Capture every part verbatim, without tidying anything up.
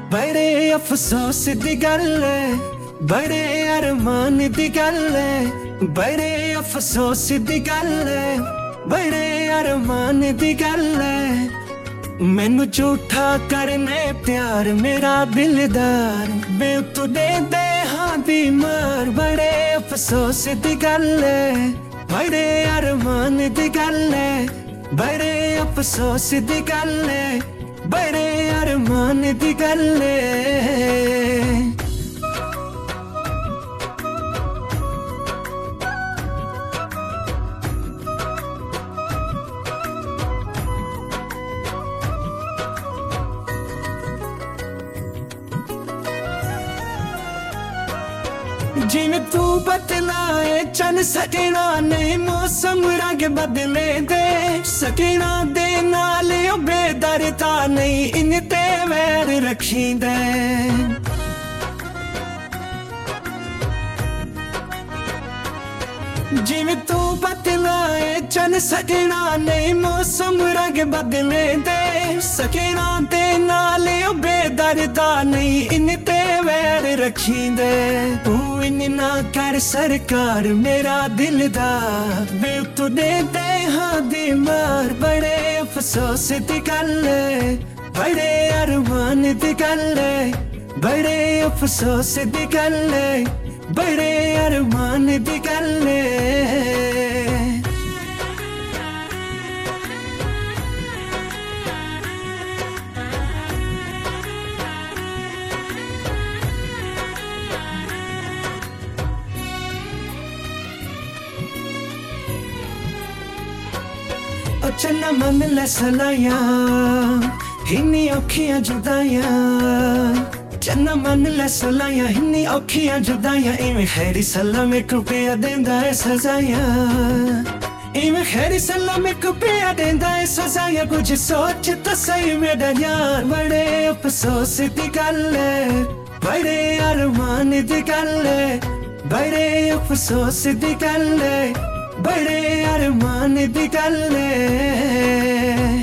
बड़े अफसोस दी गल है, बड़े अरमान दी गल है, बड़े अफसोस दी गल है, बड़े अरमान दी गल है। मैनू झूठा करने प्यार मेरा दिलदार, मैं तू दे दे हाँ दी मार। बड़े अफसोस दी गल है, बड़े अरमान दी गल है, बड़े अफसोस दी गल है, बड़े अरमान दी गल है। जिन तू बतलाए चल सकना नहीं, मौसम रंग बदले दे सकना दे नाल बेदरता नहीं, इन ते वैर रखी दे। जिन तू बतलाए चल सकना नहीं, मौसम रंग बदले दे सकना दे नाल बेदरता नहीं, इन ते वैर रखी दे। तू इन ना कर सरकार मेरा दिलदार, वे तू दे दे हाँ दी मार। बड़े अफसोस दी गल है, बड़े अरमान दी गल है, बड़े अफसोस दी गल है, बड़े अरमान दी गल है। चन्ना मन ले सलाया हिन्नी औखियां जुदाइयां, चन्ना मन ले सलाया हिन्नी औखियां जुदाइयां। इवें खैरी सलाह में रुपया देंदा है सजाया, इवें खैरी सलाह में रुपया देंदा है सजाया। कुछ सोच तो सही मेरा यार, बड़े अफसोस दी गल है, बड़े अरमान दी गल है, बड़े अफसोस दी गल है, बड़े अरमान दी गल है।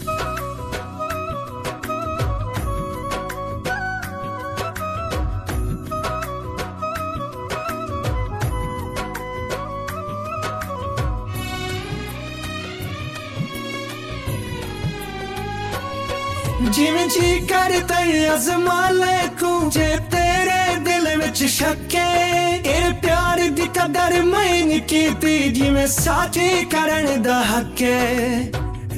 जिवें जी करता अज़मा ले कूं, जे तेरे दिल विच शक्के तेरे प्यार दी कदर मैं नहीं कीती, जिवें साथी करन दा हक है।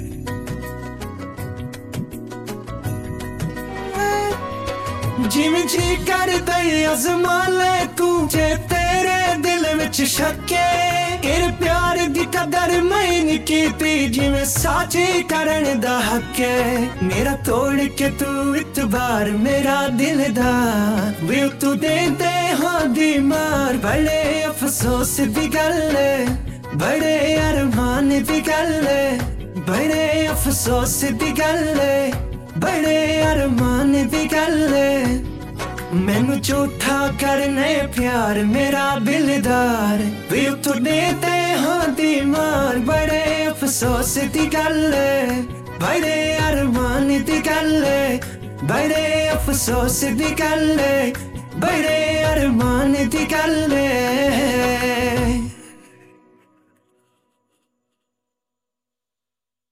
जिवें जी करता अज़मा ले कूं, जे तेरे दिल विच शक्के तेरे प्यार दी कदर मैं नहीं कीती, जिवें साथी करन दा हक है। मेरा तोड़ के तू इतबार मेरा दिलदार, वे तू दे दे हाँ दी मार। बड़े अफसोस दी गल है, बड़े अरमान दी गल है, बड़े अफसोस दी गल है, बड़े अरमान दी गल है। मैनू झूठा करने प्यार मेरा दिलदार, वे तू दे दे हाँ दी मार। बड़े अफसोस दी गल है, बड़े अरमान दी गल है, बड़े अफसोस दी गल है, बड़े अरमान दी गल है।